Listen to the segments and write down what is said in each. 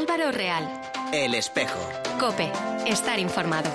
Álvaro Real. El Espejo. COPE. Estar informado.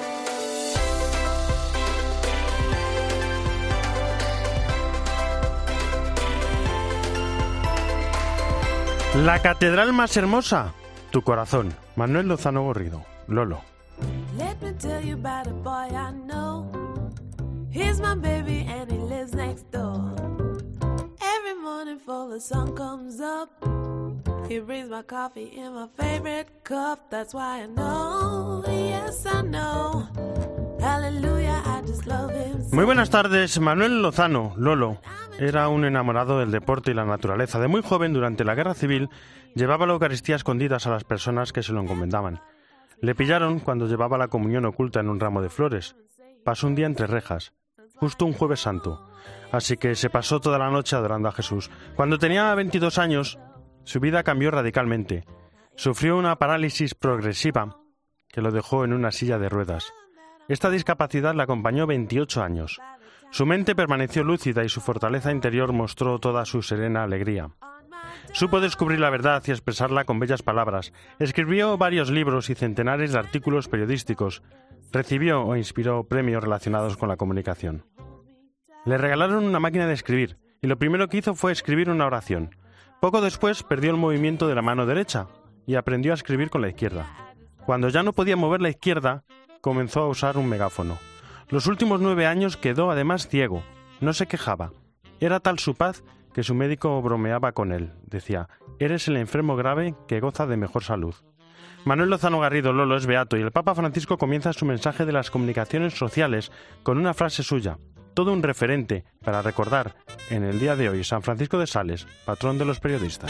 La catedral más hermosa, tu corazón. Manuel Lozano Gorrido, Lolo. Let me tell you about a boy I know. He's my baby and he lives next door. Every morning before the sun comes up, he brings my coffee in my favorite cup. That's why I know, yes I know. Hallelujah, I just love him. Muy buenas tardes, Manuel Lozano, Lolo. Era un enamorado del deporte y la naturaleza. De muy joven, durante la Guerra Civil, llevaba la Eucaristía escondidas a las personas que se lo encomendaban. Le pillaron cuando llevaba la comunión oculta en un ramo de flores. Pasó un día entre rejas, justo un Jueves Santo. Así que se pasó toda la noche adorando a Jesús. Cuando tenía 22 años, su vida cambió radicalmente. Sufrió una parálisis progresiva que lo dejó en una silla de ruedas. Esta discapacidad le acompañó 28 años. Su mente permaneció lúcida y su fortaleza interior mostró toda su serena alegría. Supo descubrir la verdad y expresarla con bellas palabras. Escribió varios libros y centenares de artículos periodísticos. Recibió o inspiró premios relacionados con la comunicación. Le regalaron una máquina de escribir y lo primero que hizo fue escribir una oración. Poco después perdió el movimiento de la mano derecha y aprendió a escribir con la izquierda. Cuando ya no podía mover la izquierda, comenzó a usar un megáfono. Los últimos 9 años quedó además ciego. No se quejaba. Era tal su paz que su médico bromeaba con él. Decía: «Eres el enfermo grave que goza de mejor salud». Manuel Lozano Garrido, Lolo, es beato y el Papa Francisco comienza su mensaje de las comunicaciones sociales con una frase suya. Todo un referente para recordar en el día de hoy San Francisco de Sales, patrón de los periodistas.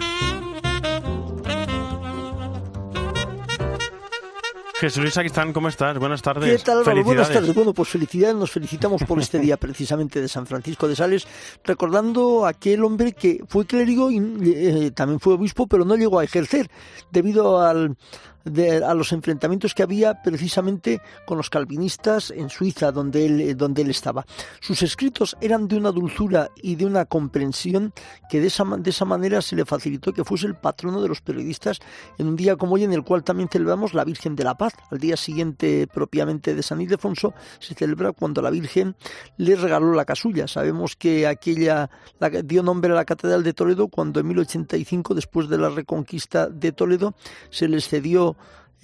Jesús Luis Sacristán, ¿cómo estás? Buenas tardes. ¿Qué tal, Álvaro? Buenas tardes. Bueno, pues felicidades, nos felicitamos por este día precisamente de San Francisco de Sales, recordando a aquel hombre que fue clérigo y también fue obispo, pero no llegó a ejercer debido a los enfrentamientos que había precisamente con los calvinistas en Suiza, donde él estaba. Sus escritos eran de una dulzura y de una comprensión que de esa manera se le facilitó que fuese el patrono de los periodistas en un día como hoy, en el cual también celebramos la Virgen de la Paz. Al día siguiente propiamente de San Ildefonso se celebra cuando la Virgen le regaló la casulla. Sabemos que dio nombre a la Catedral de Toledo cuando en 1085, después de la reconquista de Toledo, se les cedió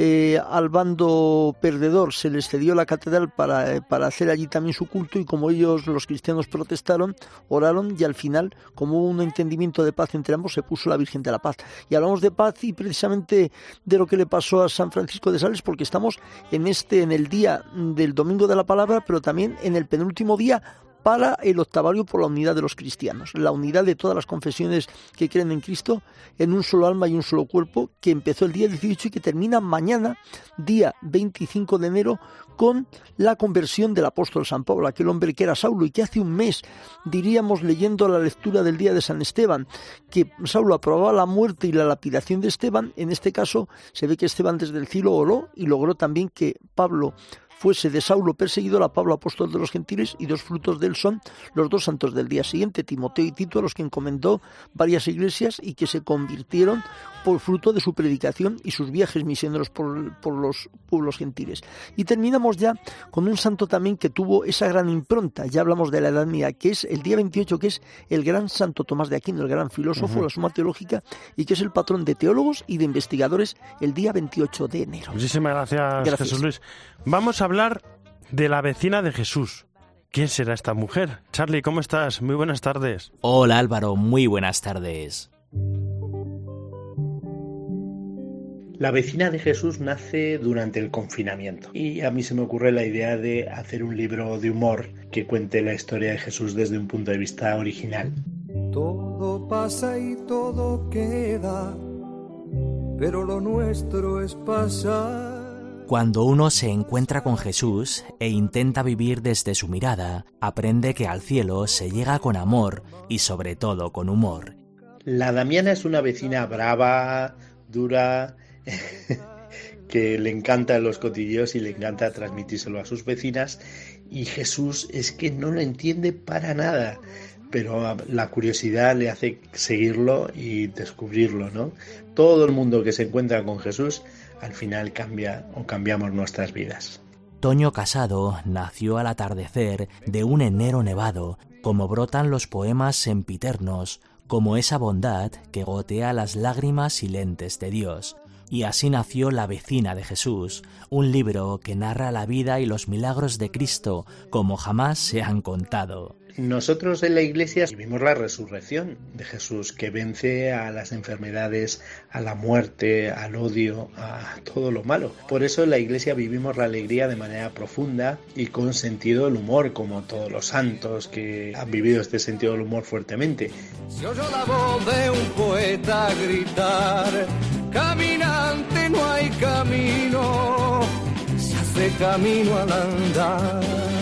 al bando perdedor, se les cedió la catedral para hacer allí también su culto, y como ellos, los cristianos, protestaron, oraron, y al final, como hubo un entendimiento de paz entre ambos, se puso la Virgen de la Paz. Y hablamos de paz y precisamente de lo que le pasó a San Francisco de Sales, porque estamos en el día del Domingo de la Palabra, pero también en el penúltimo día para el octavario por la unidad de los cristianos, la unidad de todas las confesiones que creen en Cristo en un solo alma y un solo cuerpo, que empezó el día 18 y que termina mañana, día 25 de enero, con la conversión del apóstol San Pablo, aquel hombre que era Saulo y que hace un mes, diríamos, leyendo la lectura del día de San Esteban, que Saulo aprobaba la muerte y la lapidación de Esteban. En este caso se ve que Esteban desde el cielo oró y logró también que Pablo fuese de Saulo perseguido a Pablo, apóstol de los gentiles, y 2 frutos de él son los 2 santos del día siguiente, Timoteo y Tito, a los que encomendó varias iglesias y que se convirtieron por fruto de su predicación y sus viajes misioneros por los pueblos gentiles. Y terminamos ya con un santo también que tuvo esa gran impronta, ya hablamos de la Edad Media, que es el día 28, que es el gran Santo Tomás de Aquino, el gran filósofo, la Suma Teológica, y que es el patrón de teólogos y de investigadores el día 28 de enero. Muchísimas gracias. Jesús Luis. Vamos a hablar de la vecina de Jesús. ¿Quién será esta mujer? Charlie, ¿cómo estás? Muy buenas tardes. Hola Álvaro, muy buenas tardes. La vecina de Jesús nace durante el confinamiento y a mí se me ocurre la idea de hacer un libro de humor que cuente la historia de Jesús desde un punto de vista original. Todo pasa y todo queda, pero lo nuestro es pasar. Cuando uno se encuentra con Jesús e intenta vivir desde su mirada, aprende que al cielo se llega con amor y sobre todo con humor. La Damiana es una vecina brava, dura, que le encantan los cotilleos y le encanta transmitírselo a sus vecinas, y Jesús es que no lo entiende para nada. pero la curiosidad le hace seguirlo y descubrirlo, ¿no? Todo el mundo que se encuentra con Jesús al final cambia o cambiamos nuestras vidas. Toño Casado nació al atardecer de un enero nevado, como brotan los poemas sempiternos, como esa bondad que gotea las lágrimas silentes de Dios. Y así nació La vecina de Jesús, un libro que narra la vida y los milagros de Cristo como jamás se han contado. Nosotros en la Iglesia vivimos la resurrección de Jesús, que vence a las enfermedades, a la muerte, al odio, a todo lo malo. Por eso en la Iglesia vivimos la alegría de manera profunda y con sentido del humor, como todos los santos que han vivido este sentido del humor fuertemente. Se oyó la voz de un poeta gritar: caminante no hay camino, se hace camino al andar.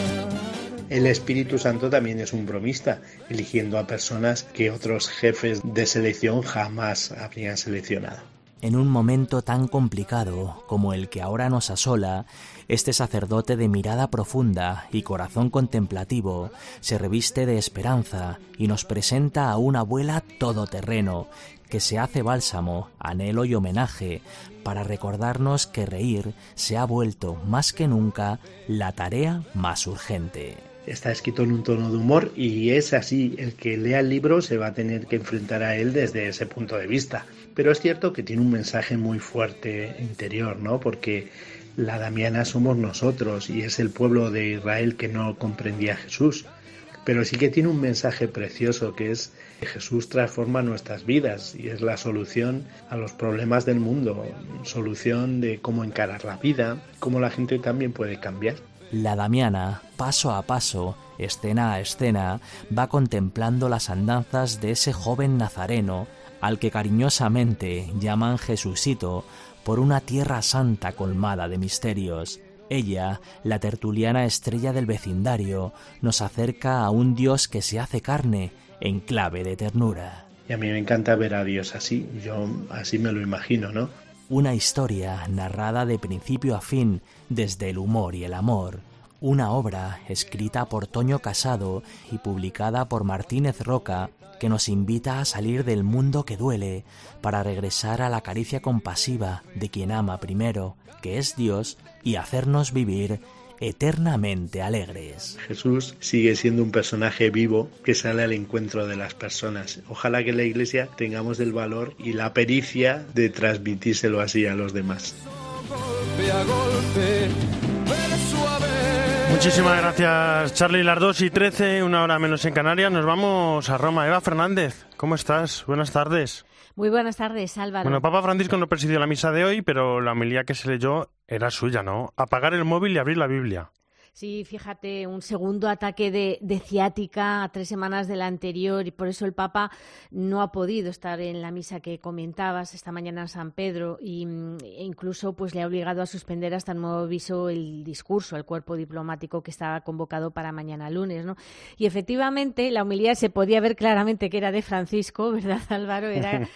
El Espíritu Santo también es un bromista, eligiendo a personas que otros jefes de selección jamás habrían seleccionado. En un momento tan complicado como el que ahora nos asola, este sacerdote de mirada profunda y corazón contemplativo se reviste de esperanza y nos presenta a una abuela todoterreno que se hace bálsamo, anhelo y homenaje para recordarnos que reír se ha vuelto más que nunca la tarea más urgente. Está escrito en un tono de humor y es así, el que lea el libro se va a tener que enfrentar a él desde ese punto de vista. Pero es cierto que tiene un mensaje muy fuerte interior, ¿no? Porque la Damiana somos nosotros y es el pueblo de Israel que no comprendía a Jesús. Pero sí que tiene un mensaje precioso, que es que Jesús transforma nuestras vidas y es la solución a los problemas del mundo, solución de cómo encarar la vida, cómo la gente también puede cambiar. La Damiana, paso a paso, escena a escena, va contemplando las andanzas de ese joven nazareno al que cariñosamente llaman Jesucito por una tierra santa colmada de misterios. Ella, la tertuliana estrella del vecindario, nos acerca a un Dios que se hace carne en clave de ternura. Y a mí me encanta ver a Dios así, yo así me lo imagino, ¿no? Una historia narrada de principio a fin desde el humor y el amor. Una obra escrita por Toño Casado y publicada por Martínez Roca que nos invita a salir del mundo que duele para regresar a la caricia compasiva de quien ama primero, que es Dios, y hacernos vivir eternamente alegres. Jesús sigue siendo un personaje vivo que sale al encuentro de las personas. Ojalá que en la Iglesia tengamos el valor y la pericia de transmitírselo así a los demás. Golpe a golpe, pero suave. Muchísimas gracias, Charlie. Las 2:13, una hora menos en Canarias. Nos vamos a Roma. Eva Fernández, ¿cómo estás? Buenas tardes. Muy buenas tardes, Álvaro. Bueno, Papa Francisco no presidió la misa de hoy, pero la homilía que se leyó era suya, ¿no? Apagar el móvil y abrir la Biblia. Sí, fíjate, un segundo ataque de ciática a 3 semanas de la anterior y por eso el Papa no ha podido estar en la misa que comentabas esta mañana en San Pedro e incluso pues le ha obligado a suspender hasta el nuevo aviso el discurso al cuerpo diplomático que estaba convocado para mañana lunes, ¿no? Y efectivamente la homilía se podía ver claramente que era de Francisco, ¿verdad, Álvaro?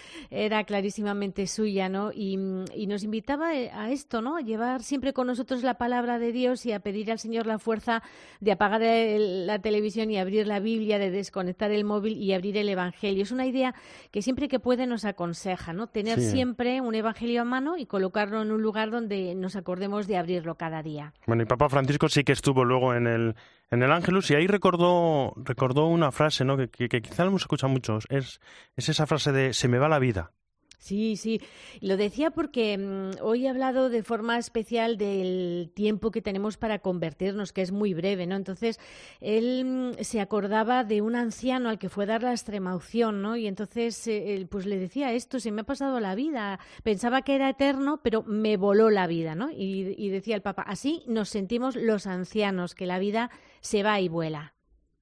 Era clarísimamente suya, ¿no? Y nos invitaba a esto, ¿no? A llevar siempre con nosotros la palabra de Dios y a pedir al Señor la fuerza de apagar la televisión y abrir la Biblia, de desconectar el móvil y abrir el Evangelio. Es una idea que siempre que puede nos aconseja, ¿no? Tener siempre un Evangelio a mano y colocarlo en un lugar donde nos acordemos de abrirlo cada día. Bueno, y Papa Francisco sí que estuvo luego en el Ángelus y ahí recordó una frase, ¿no? que quizá no hemos escuchado muchos. Es esa frase de "se me va la vida". Sí, sí. Lo decía porque hoy he hablado de forma especial del tiempo que tenemos para convertirnos, que es muy breve, ¿no? Entonces, él se acordaba de un anciano al que fue a dar la extremaunción, ¿no? Y entonces, él, pues le decía esto: se me ha pasado la vida. Pensaba que era eterno, pero me voló la vida, ¿no? Y decía el Papa, así nos sentimos los ancianos, que la vida se va y vuela.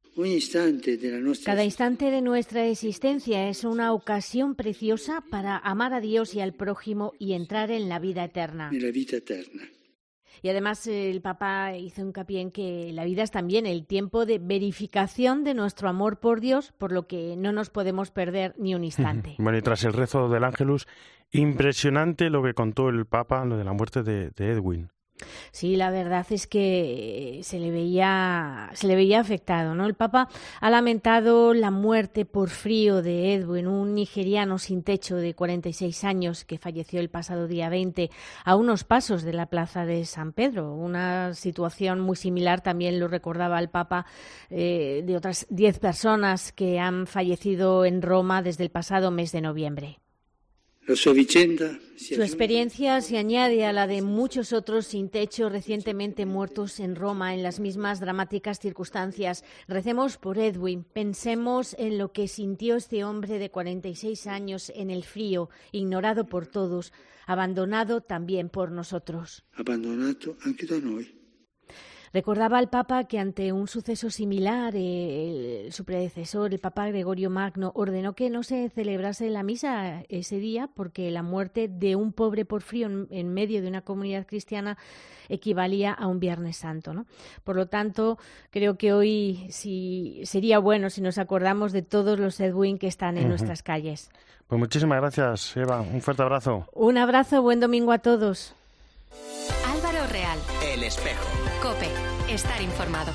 Cada instante de nuestra existencia es una ocasión preciosa para amar a Dios y al prójimo y entrar en la vida eterna. Y además el Papa hizo hincapié en que la vida es también el tiempo de verificación de nuestro amor por Dios, por lo que no nos podemos perder ni un instante. Bueno, y tras el rezo del Ángelus, impresionante lo que contó el Papa, lo de la muerte de Edwin. Sí, la verdad es que se le veía afectado, ¿no? El Papa ha lamentado la muerte por frío de Edwin, un nigeriano sin techo de 46 años que falleció el pasado día 20 a unos pasos de la plaza de San Pedro. Una situación muy similar, también lo recordaba el Papa, de otras 10 personas que han fallecido en Roma desde el pasado mes de noviembre. Su experiencia se añade a la de muchos otros sin techo recientemente muertos en Roma en las mismas dramáticas circunstancias. Recemos por Edwin, pensemos en lo que sintió este hombre de 46 años en el frío, ignorado por todos, abandonado también por nosotros. Abbandonato anche da noi. Recordaba al Papa que ante un suceso similar, su predecesor, el Papa Gregorio Magno, ordenó que no se celebrase la misa ese día porque la muerte de un pobre por frío en medio de una comunidad cristiana equivalía a un Viernes Santo, ¿no? Por lo tanto, creo que hoy sí sería bueno si nos acordamos de todos los Edwin que están en nuestras calles. Pues muchísimas gracias, Eva. Un fuerte abrazo. Un abrazo, buen domingo a todos. Álvaro Real. El Espejo. COPE. Estar informado.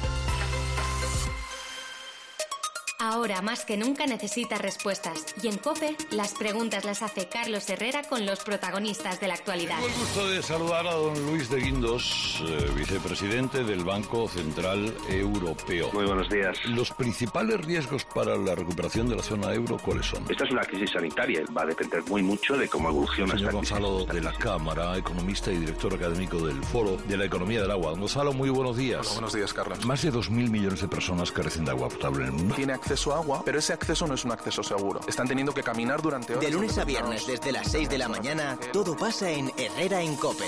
Ahora más que nunca necesitas respuestas y en COPE las preguntas las hace Carlos Herrera con los protagonistas de la actualidad. Tengo el gusto de saludar a don Luis de Guindos, vicepresidente del Banco Central Europeo. Muy buenos días. ¿Los principales riesgos para la recuperación de la zona euro cuáles son? Esta es una crisis sanitaria, va a depender muy mucho de cómo evoluciona Señor esta crisis. Gonzalo de la Cámara, economista y director académico del Foro de la Economía del Agua. Gonzalo, muy buenos días. Hola, buenos días, Carlos. Más de 2.000 millones de personas carecen de agua potable en el mundo. Tiene acceso a agua, pero ese acceso no es un acceso seguro. Están teniendo que caminar durante horas. De lunes a viernes, desde las 6 de la mañana, todo pasa en Herrera en COPE.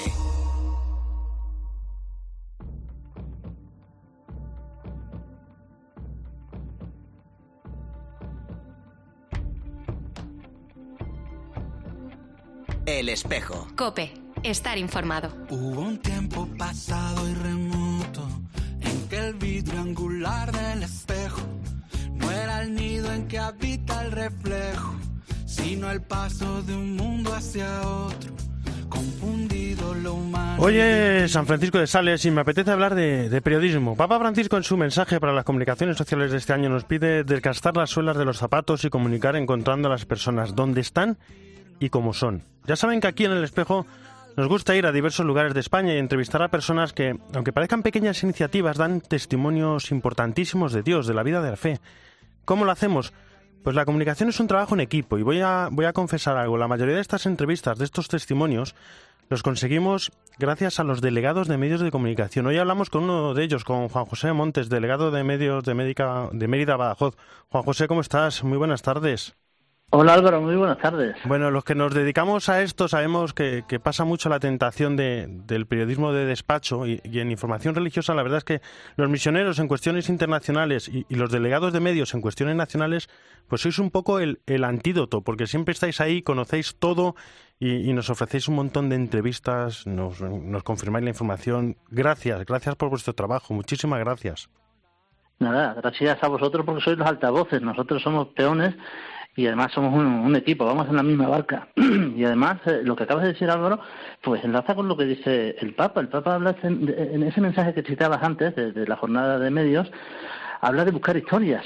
El Espejo. COPE. Estar informado. Hubo un tiempo pasado y remoto en que el vidrio angular del espejo no era el nido en que habita el reflejo, sino el paso de un mundo hacia otro, confundido lo humano. Hoy es San Francisco de Sales y me apetece hablar de periodismo. Papa Francisco en su mensaje para las comunicaciones sociales de este año nos pide desgastar las suelas de los zapatos y comunicar encontrando a las personas donde están y cómo son. Ya saben que aquí en El Espejo nos gusta ir a diversos lugares de España y entrevistar a personas que, aunque parezcan pequeñas iniciativas, dan testimonios importantísimos de Dios, de la vida de la fe. ¿Cómo lo hacemos? Pues la comunicación es un trabajo en equipo y voy a confesar algo. La mayoría de estas entrevistas, de estos testimonios, los conseguimos gracias a los delegados de medios de comunicación. Hoy hablamos con uno de ellos, con Juan José Montes, delegado de medios de Mérida, Badajoz. Juan José, ¿cómo estás? Muy buenas tardes. Hola Álvaro, muy buenas tardes. Bueno, los que nos dedicamos a esto sabemos que pasa mucho la tentación del periodismo de despacho y en información religiosa. La verdad es que los misioneros en cuestiones internacionales y los delegados de medios en cuestiones nacionales, pues sois un poco el antídoto, porque siempre estáis ahí, conocéis todo y nos ofrecéis un montón de entrevistas, nos confirmáis la información. Gracias por vuestro trabajo, muchísimas gracias. Nada, gracias a vosotros porque sois los altavoces, nosotros somos peones. Y además somos un equipo, vamos en la misma barca. Y además, lo que acabas de decir, Álvaro, pues enlaza con lo que dice el Papa. El Papa habla en ese mensaje que citabas antes, de la jornada de medios, habla de buscar historias,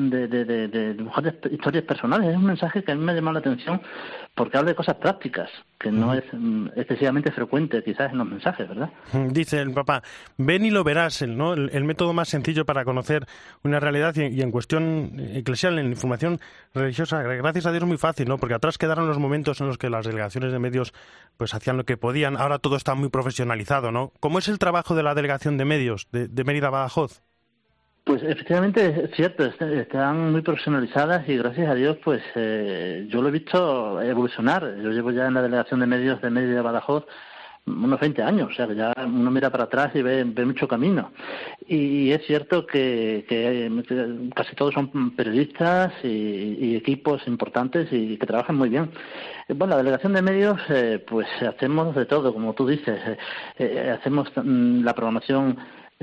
de buscar historias personales. Es un mensaje que a mí me ha llamado la atención porque habla de cosas prácticas, que no es excesivamente frecuente quizás en los mensajes, ¿verdad? Dice el Papa, ven y lo verás, ¿no? El método más sencillo para conocer una realidad y en cuestión eclesial, en información religiosa, gracias a Dios es muy fácil, ¿no? Porque atrás quedaron los momentos en los que las delegaciones de medios pues hacían lo que podían, ahora todo está muy profesionalizado, ¿no? ¿Cómo es el trabajo de la delegación de medios de Mérida Badajoz? Pues efectivamente es cierto, están muy profesionalizadas y gracias a Dios pues yo lo he visto evolucionar. Yo llevo ya en la delegación de medios de Mérida Badajoz unos 20 años, o sea que ya uno mira para atrás y ve mucho camino. Y es cierto que casi todos son periodistas y equipos importantes y que trabajan muy bien. Bueno, la delegación de medios pues hacemos de todo, como tú dices, hacemos la programación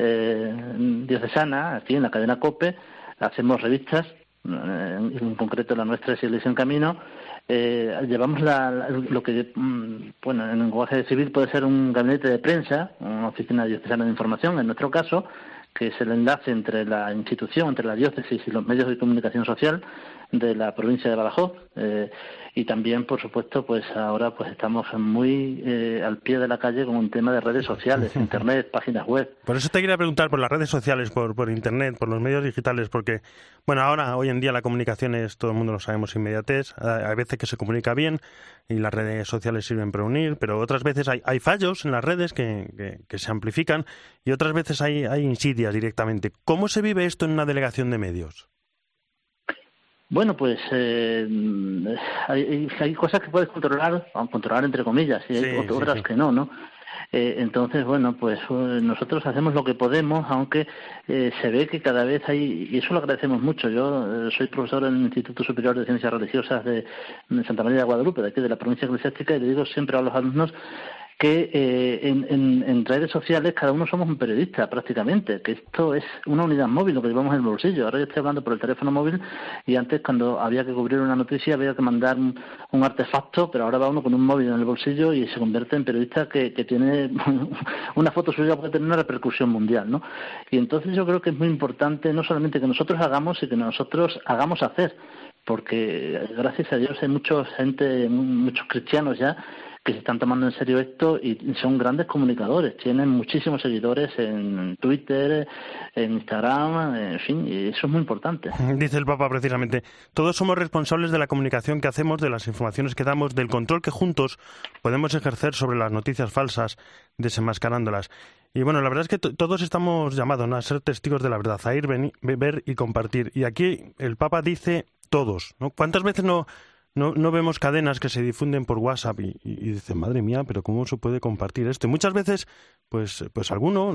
diocesana, aquí en la cadena COPE, hacemos revistas, en concreto la nuestra es Iglesia en Camino, llevamos lo que, bueno, en el lenguaje civil puede ser un gabinete de prensa, una oficina diocesana de información, en nuestro caso, que es el enlace entre la institución, entre la diócesis y los medios de comunicación social de la provincia de Badajoz, y también, por supuesto, pues ahora pues estamos muy al pie de la calle con un tema de redes sociales, internet, páginas web. Por eso te quería preguntar por las redes sociales, por internet, por los medios digitales, porque, bueno, hoy en día la comunicación es, todo el mundo lo sabemos, inmediatez. Hay veces que se comunica bien y las redes sociales sirven para unir, pero otras veces hay fallos en las redes que se amplifican y otras veces hay insidias directamente. ¿Cómo se vive esto en una delegación de medios? Bueno, pues hay cosas que puedes controlar entre comillas, y hay otras que no. Entonces, bueno, pues nosotros hacemos lo que podemos, aunque se ve que cada vez hay, y eso lo agradecemos mucho. Yo soy profesor en el Instituto Superior de Ciencias Religiosas de Santa María de Guadalupe, de aquí de la provincia eclesiástica, y le digo siempre a los alumnos que en redes sociales cada uno somos un periodista prácticamente, que esto es una unidad móvil lo que llevamos en el bolsillo. Ahora yo estoy hablando por el teléfono móvil y antes cuando había que cubrir una noticia había que mandar un artefacto, pero ahora va uno con un móvil en el bolsillo y se convierte en periodista que tiene una foto suya puede tener una repercusión mundial, ¿no? Y entonces yo creo que es muy importante no solamente que nosotros hagamos, sino que nosotros hagamos hacer, porque gracias a Dios hay muchos cristianos ya que se están tomando en serio esto y son grandes comunicadores, tienen muchísimos seguidores en Twitter, en Instagram, en fin, y eso es muy importante. Dice el Papa precisamente, todos somos responsables de la comunicación que hacemos, de las informaciones que damos, del control que juntos podemos ejercer sobre las noticias falsas, desenmascarándolas. Y bueno, la verdad es que todos estamos llamados, ¿no?, a ser testigos de la verdad, a ir, ver y compartir. Y aquí el Papa dice todos, ¿no? ¿Cuántas veces no vemos cadenas que se difunden por WhatsApp y dicen, madre mía, pero ¿cómo se puede compartir esto? Y muchas veces, pues algunos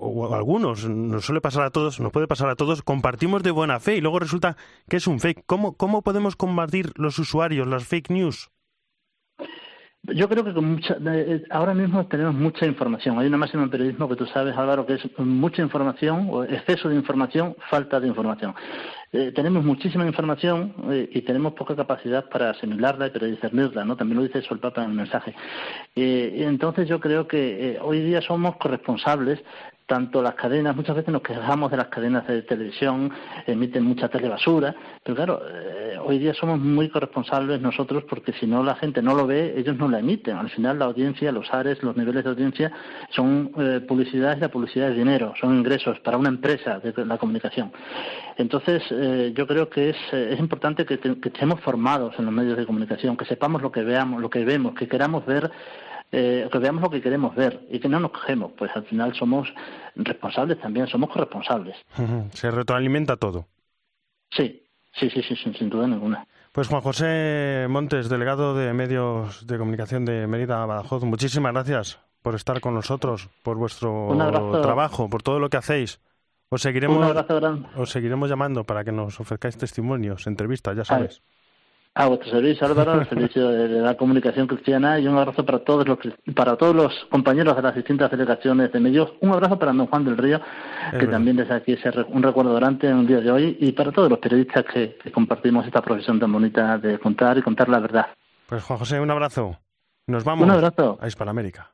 nos suele pasar a todos, nos puede pasar a todos, compartimos de buena fe y luego resulta que es un fake. ¿Cómo podemos combatir los usuarios, las fake news? Yo creo que ahora mismo tenemos mucha información. Hay una máxima en periodismo que tú sabes, Álvaro, que es mucha información, o exceso de información, falta de información. Tenemos muchísima información y tenemos poca capacidad para asimilarla y para discernirla, ¿no? También lo dice eso el Papa en el mensaje. Y entonces yo creo que hoy día somos corresponsables. Tanto las cadenas, muchas veces nos quejamos de las cadenas de televisión, emiten mucha telebasura, pero claro, hoy día somos muy corresponsables nosotros porque si no la gente no lo ve, ellos no la emiten. Al final la audiencia, los ARES, los niveles de audiencia son publicidad y la publicidad es dinero, son ingresos para una empresa de la comunicación. Entonces yo creo que es importante que estemos formados en los medios de comunicación, que sepamos lo que vemos, que queramos ver, que veamos lo que queremos ver y que no nos quejemos, pues al final somos responsables también, somos corresponsables. Se retroalimenta todo. Sí, sin duda ninguna. Pues Juan José Montes, delegado de Medios de Comunicación de Mérida, Badajoz, muchísimas gracias por estar con nosotros, por vuestro trabajo, por todo lo que hacéis. Os seguiremos llamando para que nos ofrezcáis testimonios, entrevistas, ya sabes. A vuestro servicio, Álvaro, al servicio de la comunicación cristiana, y un abrazo para todos los compañeros de las distintas delegaciones de medios. Un abrazo para don Juan del Río, que también desde aquí es un recuerdo grande en un día de hoy, y para todos los periodistas que compartimos esta profesión tan bonita de contar y contar la verdad. Pues Juan José, un abrazo. Nos vamos un abrazo a Hispanoamérica.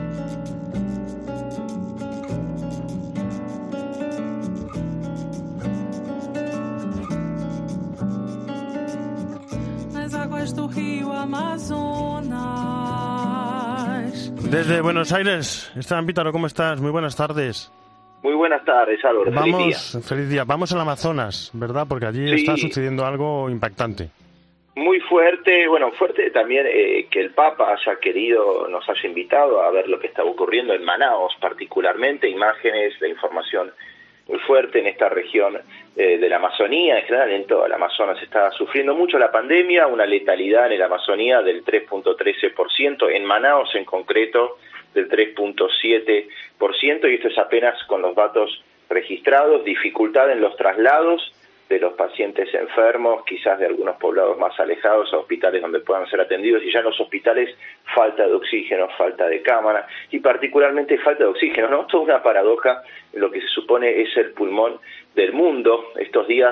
Desde Buenos Aires, Esteban Pítaro, ¿cómo estás? Muy buenas tardes. Muy buenas tardes, Álvaro. Feliz día. Vamos al Amazonas, ¿verdad? Porque allí está sucediendo algo impactante. Muy fuerte, fuerte también que el Papa nos haya invitado a ver lo que está ocurriendo en Manaos, particularmente, imágenes de información muy fuerte en esta región de la Amazonía. En general en toda la Amazonas está sufriendo mucho la pandemia, una letalidad en la Amazonía del 3.13%, en Manaos en concreto del 3.7%, y esto es apenas con los datos registrados, dificultad en los traslados de los pacientes enfermos, quizás de algunos poblados más alejados a hospitales donde puedan ser atendidos, y ya en los hospitales falta de oxígeno, falta de cámara y particularmente falta de oxígeno, ¿no? Toda una paradoja en lo que se supone es el pulmón del mundo. Estos días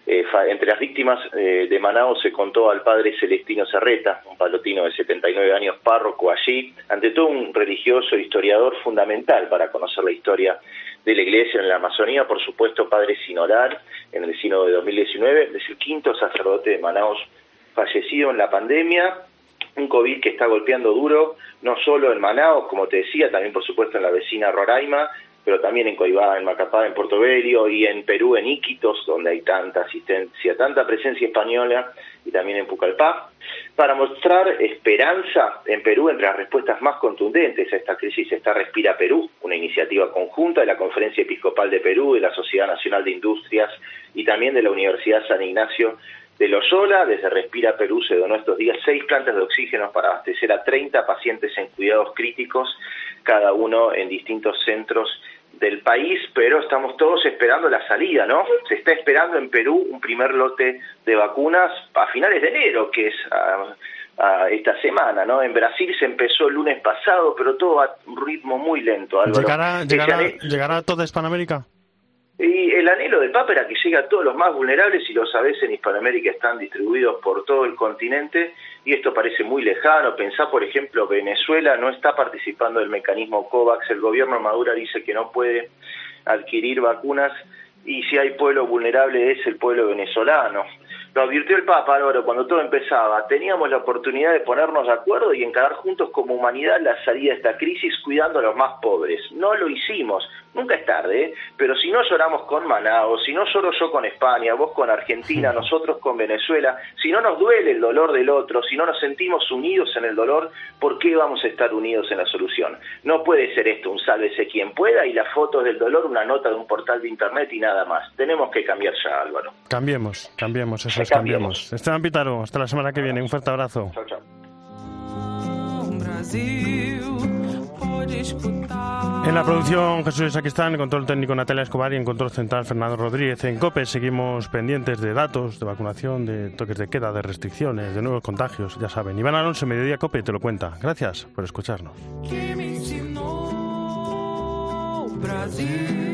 Entre las víctimas de Manaos se contó al padre Celestino Serreta, un palotino de 79 años, párroco allí, ante todo un religioso historiador fundamental para conocer la historia de la Iglesia en la Amazonía, por supuesto padre Sinolar, en el sínodo de 2019, es el quinto sacerdote de Manaos fallecido en la pandemia, un COVID que está golpeando duro, no solo en Manaos, como te decía, también por supuesto en la vecina Roraima, pero también en Coibá, en Macapá, en Portobello y en Perú, en Iquitos, donde hay tanta asistencia, tanta presencia española, y también en Pucallpá, para mostrar esperanza en Perú. Entre las respuestas más contundentes a esta crisis está Respira Perú, una iniciativa conjunta de la Conferencia Episcopal de Perú, de la Sociedad Nacional de Industrias y también de la Universidad San Ignacio de Loyola. Desde Respira Perú se donó estos días 6 plantas de oxígeno para abastecer a 30 pacientes en cuidados críticos, cada uno en distintos centros del país, pero estamos todos esperando la salida, ¿no? Se está esperando en Perú un primer lote de vacunas a finales de enero, que es a esta semana, ¿no? En Brasil se empezó el lunes pasado, pero todo a un ritmo muy lento, Álvaro. ¿Llegará a toda Hispanoamérica? Y el anhelo del Papa era que llegue a todos los más vulnerables, y lo sabés, en Hispanoamérica están distribuidos por todo el continente, y esto parece muy lejano. Pensá, por ejemplo, Venezuela no está participando del mecanismo COVAX, el gobierno Maduro dice que no puede adquirir vacunas, y si hay pueblo vulnerable es el pueblo venezolano. Lo advirtió el Papa, Álvaro, cuando todo empezaba. Teníamos la oportunidad de ponernos de acuerdo y encarar juntos como humanidad la salida de esta crisis cuidando a los más pobres. No lo hicimos. Nunca es tarde, pero si no lloramos con Manaos, si no lloro yo con España, vos con Argentina, nosotros con Venezuela, si no nos duele el dolor del otro, si no nos sentimos unidos en el dolor, ¿por qué vamos a estar unidos en la solución? No puede ser esto un sálvese quien pueda y las fotos del dolor una nota de un portal de internet y nada más. Tenemos que cambiar ya, Álvaro. Cambiemos, eso es, cambiemos. Esteban Pítaro, hasta la semana que viene, un fuerte abrazo. Chao, chao. En la producción Jesús Sacristán, en control técnico Natalia Escobar y en control central Fernando Rodríguez. En COPE seguimos pendientes de datos, de vacunación, de toques de queda, de restricciones, de nuevos contagios, ya saben. Iván Alonso, Mediodía COPE, te lo cuenta. Gracias por escucharnos. Brasil.